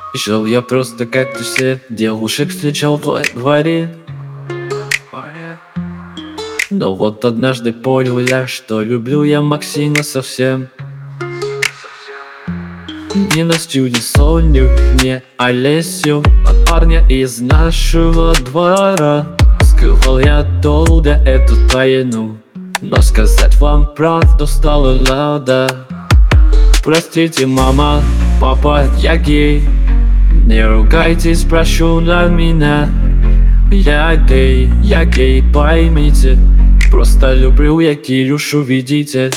Жил я просто как и все, девушек встречал в дворе. Но вот однажды понял я, что люблю я Максима совсем. Не Настю, не Соню, не Олесю, а парня из нашего двора. Скрывал я долго эту тайну, но сказать вам правду стало надо. Простите, мама, папа, я гей. Не ругайтесь, прошу на меня. Я гей, поймите. Просто люблю я Кирюшу, видите.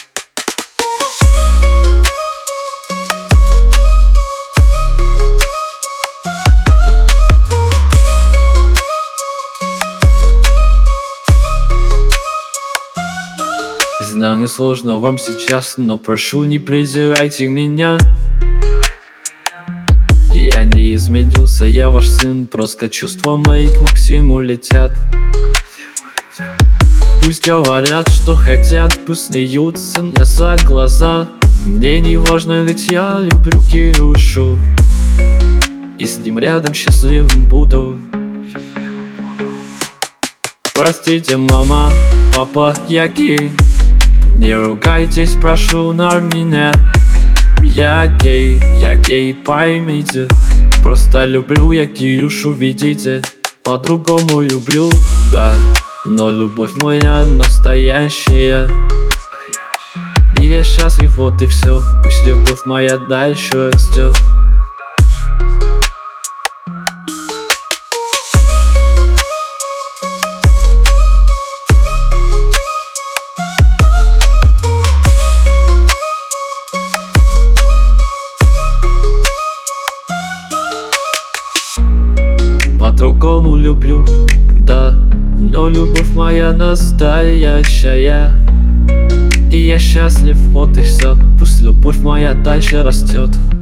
Знаю, сложно вам сейчас, но прошу, не презирайте меня. Я не изменился, я ваш сын, просто чувства мои к Максиму летят. Пусть говорят, что хотят, пусть смеются мне за глаза. Мне не важно, ведь я люблю Кирюшу, и с ним рядом счастливым буду. Простите, мама, папа, я гей. Не ругайтесь, прошу на меня. Я гей, поймите. Просто люблю я Кирюшу, видите. По-другому люблю, да, но любовь моя настоящая. И я счастлив, вот и все. Пусть любовь моя дальше растет. По-другому люблю, да, но любовь моя настоящая. И я счастлив, вот и все. Пусть любовь моя дальше растет.